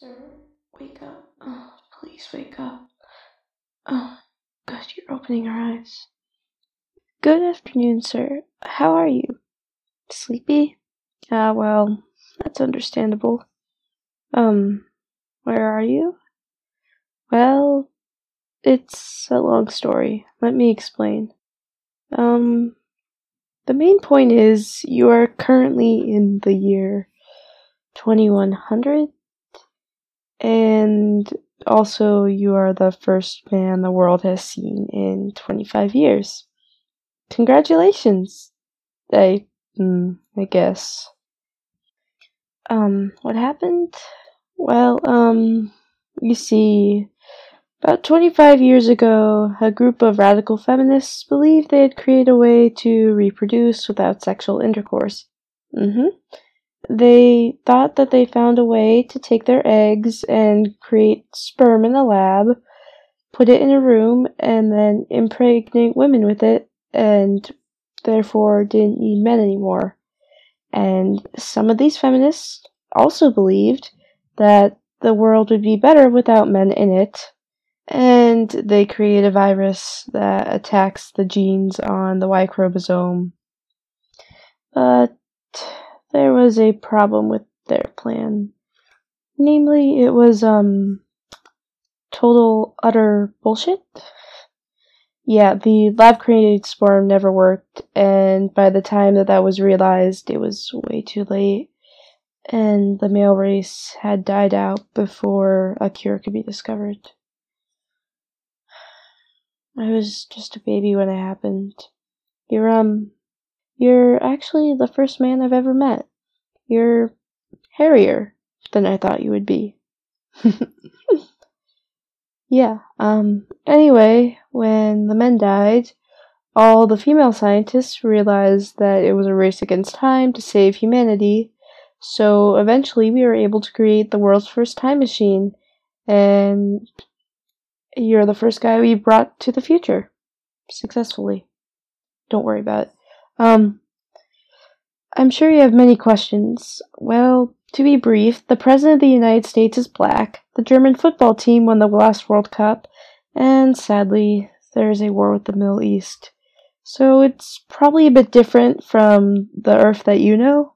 Sir, wake up. Oh, please wake up. Oh, good, you're opening your eyes. Good afternoon, sir. How are you? Sleepy? Well, that's understandable. Where are you? Well, it's a long story. Let me explain. The main point is you are currently in the year 2100, and also you are the first man the world has seen in 25 years. Congratulations! I guess. What happened? Well, you see, about 25 years ago, a group of radical feminists believed they had created a way to reproduce without sexual intercourse. They thought that they found a way to take their eggs and create sperm in a lab, put it in a room, and then impregnate women with it, and therefore didn't need men anymore. And some of these feminists also believed that the world would be better without men in it, and they create a virus that attacks the genes on the Y chromosome. But there was a problem with their plan. Namely, it was, total, utter bullshit. Yeah, the lab-created sperm never worked, and by the time that was realized, it was way too late, and the male race had died out before a cure could be discovered. I was just a baby when it happened. You're actually the first man I've ever met. You're hairier than I thought you would be. Yeah, anyway, when the men died, all the female scientists realized that it was a race against time to save humanity, so eventually we were able to create the world's first time machine, and you're the first guy we brought to the future. Successfully. Don't worry about it. I'm sure you have many questions. Well, to be brief, the President of the United States is black, the German football team won the last World Cup, and sadly, there is a war with the Middle East. So it's probably a bit different from the Earth that you know.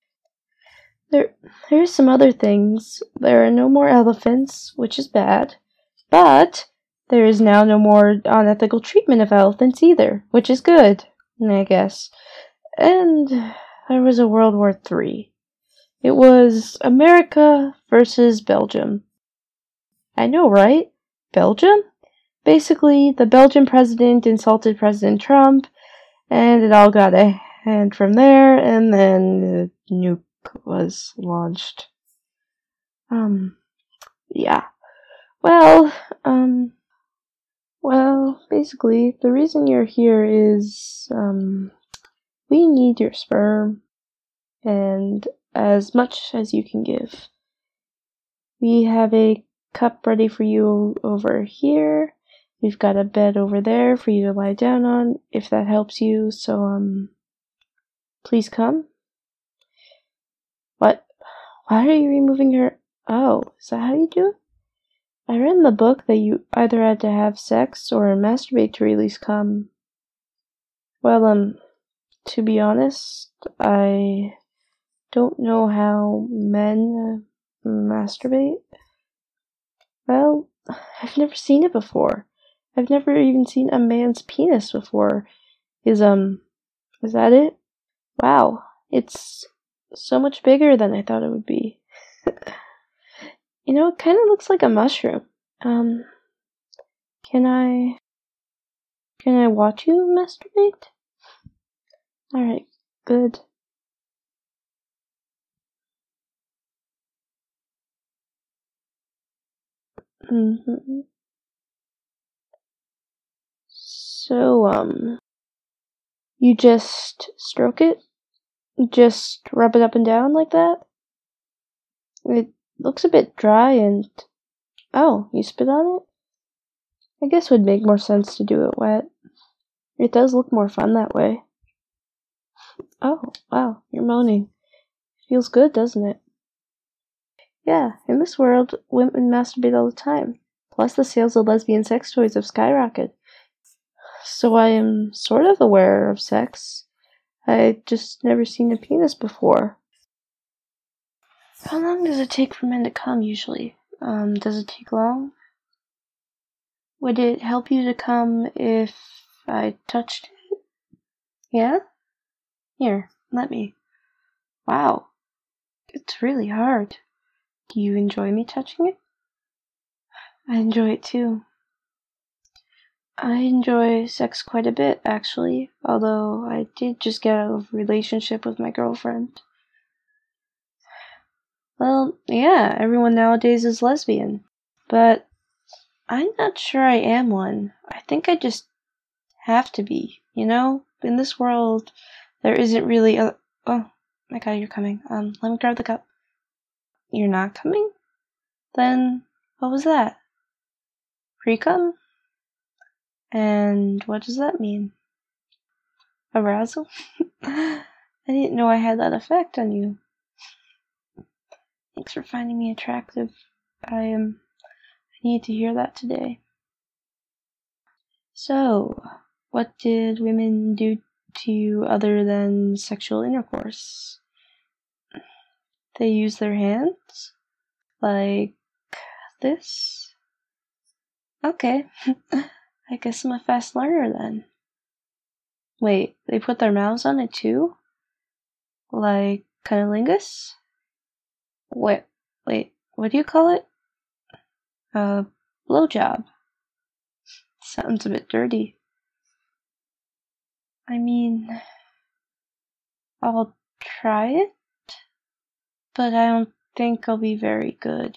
There's some other things. There are no more elephants, which is bad, but there is now no more unethical treatment of elephants either, which is good, I guess. And there was a World War III. It was America versus Belgium. I know, right? Belgium? Basically, the Belgian president insulted President Trump, and it all got a hand from there, and then the nuke was launched. Yeah. Well, basically, the reason you're here is, we need your sperm, and as much as you can give. We have a cup ready for you over here. We've got a bed over there for you to lie down on, if that helps you, so, please come. What? Why are you removing your... Oh, is that how you do it? I read in the book that you either had to have sex or masturbate to release cum. Well, to be honest, I don't know how men masturbate. Well, I've never seen it before. I've never even seen a man's penis before. Is that it? Wow, it's so much bigger than I thought it would be. You know, it kind of looks like a mushroom. Can I watch you masturbate? Alright, good. So, you just stroke it? Just rub it up and down like that? It looks a bit dry and... Oh, you spit on it? I guess it would make more sense to do it wet. It does look more fun that way. Oh, wow, you're moaning. Feels good, doesn't it? Yeah, in this world, women masturbate all the time. Plus, the sales of lesbian sex toys have skyrocketed. So I am sort of aware of sex. I just never seen a penis before. How long does it take for men to come, usually? Does it take long? Would it help you to come if I touched it? Yeah? Here, let me. Wow, it's really hard. Do you enjoy me touching it? I enjoy it too. I enjoy sex quite a bit, actually, although I did just get out of a relationship with my girlfriend. Well, yeah, everyone nowadays is lesbian, but I'm not sure I am one. I think I just have to be, you know? In this world, there isn't really a... Oh, my god, you're coming. Let me grab the cup. You're not coming? Then, what was that? Pre-cum? And what does that mean? Arousal? I didn't know I had that effect on you. Thanks for finding me attractive. I need to hear that today. So, what did women do to you other than sexual intercourse? They use their hands? Like this? Okay. I guess I'm a fast learner then. Wait, they put their mouths on it too? Like cunnilingus? Wait, what do you call it? Blowjob. Sounds a bit dirty. I mean, I'll try it, but I don't think I'll be very good.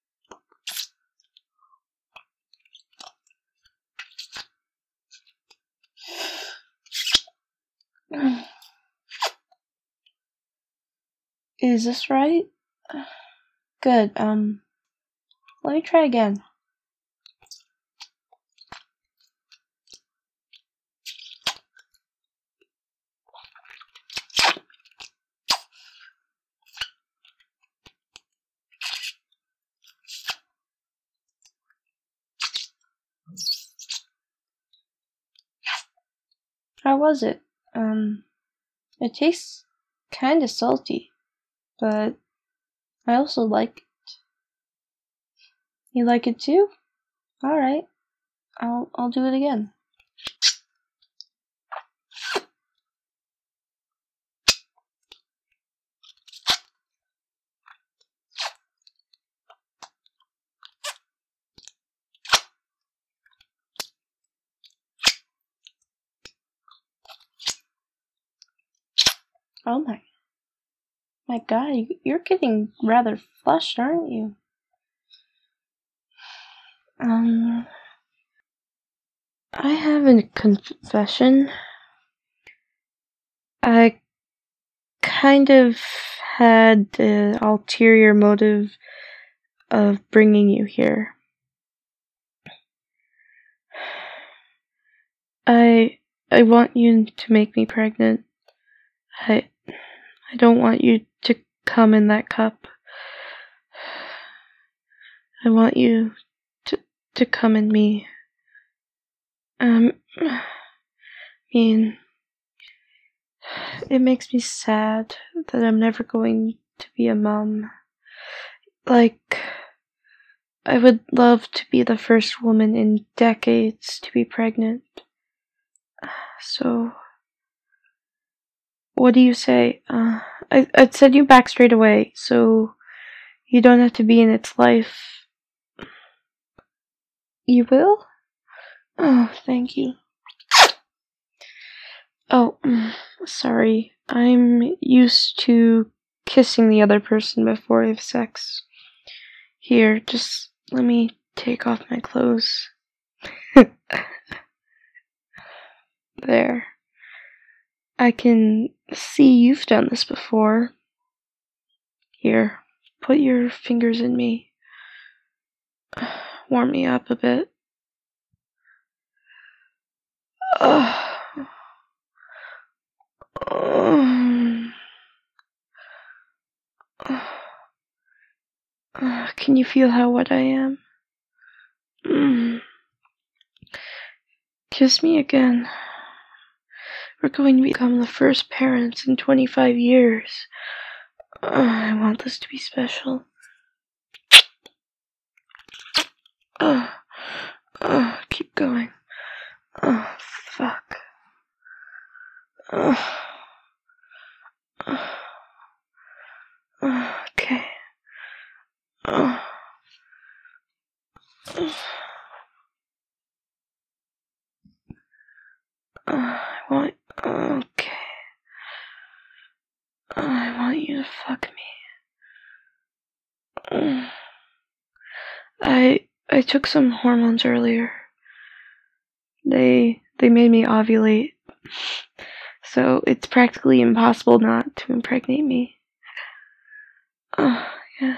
Is this right? Good, let me try again. How was it? It tastes kinda salty, but I also like it. You like it too? Alright, I'll do it again. Oh my god, you're getting rather flushed, aren't you? I have a confession. I kind of had the ulterior motive of bringing you here. I want you to make me pregnant. I don't want you to come in that cup. I want you to come in me. I mean, it makes me sad that I'm never going to be a mom. Like, I would love to be the first woman in decades to be pregnant. So, what do you say? I'd send you back straight away, so you don't have to be in its life. You will? Oh, thank you. Oh, sorry. I'm used to kissing the other person before I have sex. Here, just let me take off my clothes. There. I can see you've done this before. Here, put your fingers in me. Warm me up a bit. Can you feel how wet I am? Kiss me again. We're going to become the first parents in 25 years. I want this to be special. Keep going. Fuck. Okay. Okay. I want you to fuck me. I took some hormones earlier. They made me ovulate. So it's practically impossible not to impregnate me. Yeah.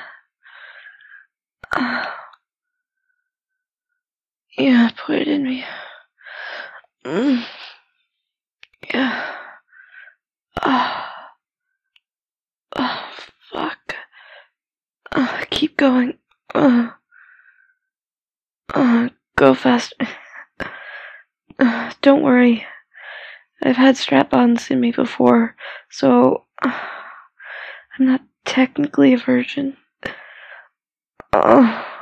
Yeah, put it in me. Yeah. Fuck. Keep going. Go fast. Don't worry. I've had strap-ons in me before, so I'm not technically a virgin. Oh,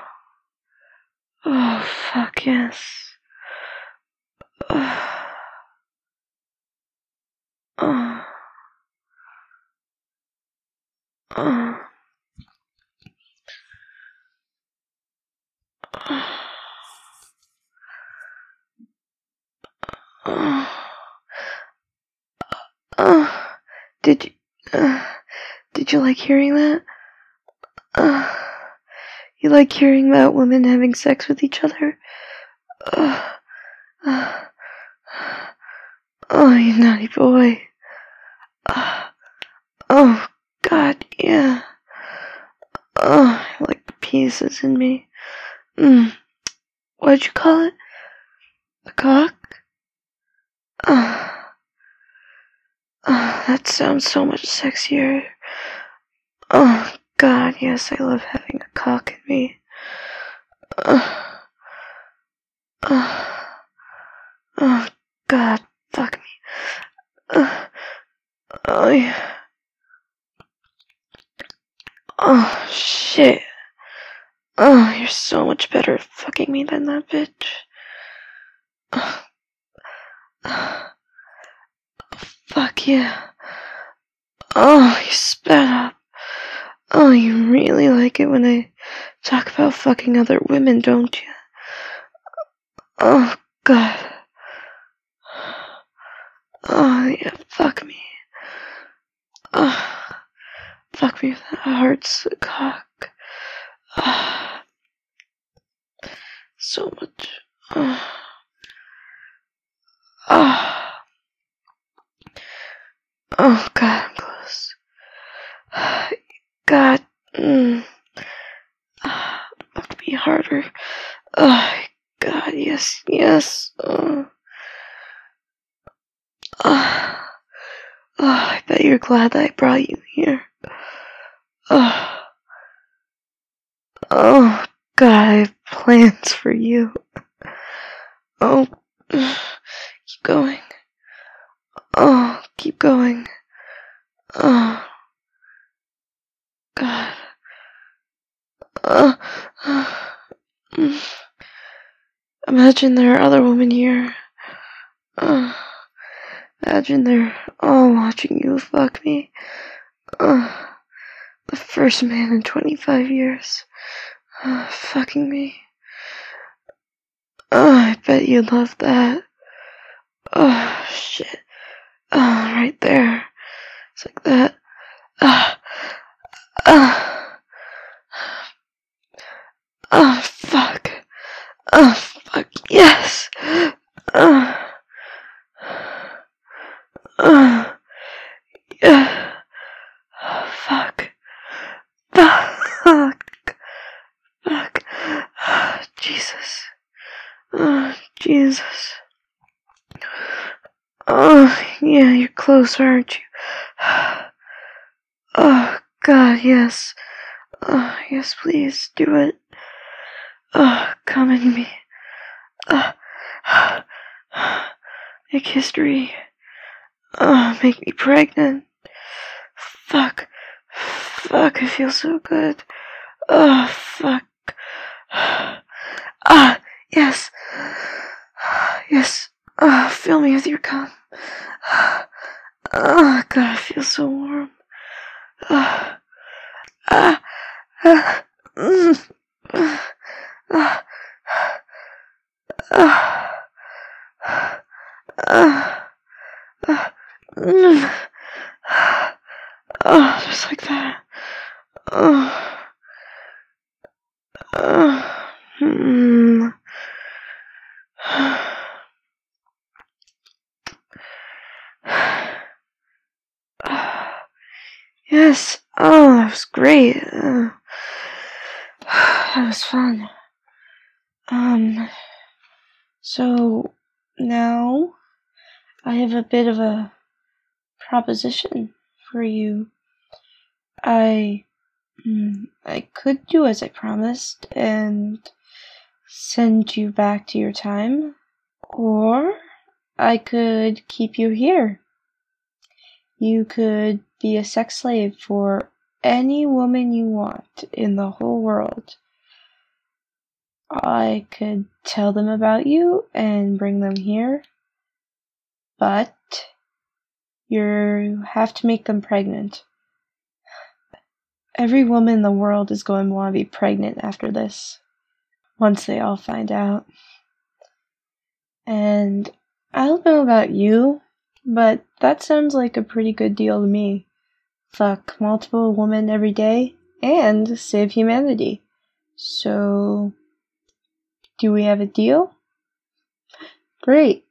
fuck yes. Did you like hearing that? You like hearing about women having sex with each other? You naughty boy. Oh, God, yeah. Like pieces in me. What'd you call it? A cock? That sounds so much sexier. Oh, God, yes, I love having a cock in me. Oh, God, fuck me. Oh, yeah. Oh, shit. Oh, you're so much better at fucking me than that bitch. Fuck yeah. Oh, you spat up. Oh, you really like it when I talk about fucking other women, don't you? Oh, God. Oh, yeah, fuck me. Oh, fuck me with that hard cock. So much. Oh, God, I'm close. God. Fuck me harder. Oh, God, yes, yes. I bet you're glad that I brought you here. Oh, God, I have plans for you. Oh, keep going. Oh, keep going. Oh, God. Imagine there are other women here. Imagine they're all watching you fuck me. The first man in 25 years. Fucking me. I bet you'd love that. Oh, shit. Right there. It's like that. Fuck. Fuck, yes. Yeah. Fuck. Fuck. Fuck. Jesus. Jesus. Yeah, you're close, aren't you? Oh, God, yes. Yes, please, do it. Come in me. Make history. Make me pregnant. Fuck, I feel so good. Fuck. Yes. Yes. Fill me with your cum. God, I feel so warm. Just like that. Yes. That was great. That was fun. So now I have a bit of a proposition for you. I could do as I promised and send you back to your time, or I could keep you here. You could be a sex slave for any woman you want in the whole world. I could tell them about you and bring them here, but you have to make them pregnant. Every woman in the world is going to want to be pregnant after this, once they all find out. And I don't know about you, but that sounds like a pretty good deal to me. Fuck multiple women every day and save humanity. So, do we have a deal? Great.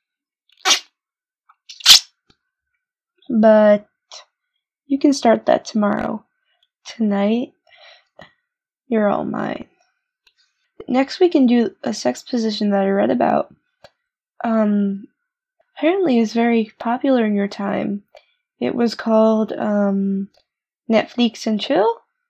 But you can start that tomorrow. Tonight, you're all mine. Next we can do a sex position that I read about. Apparently is very popular in your time. It was called, Netflix and Chill?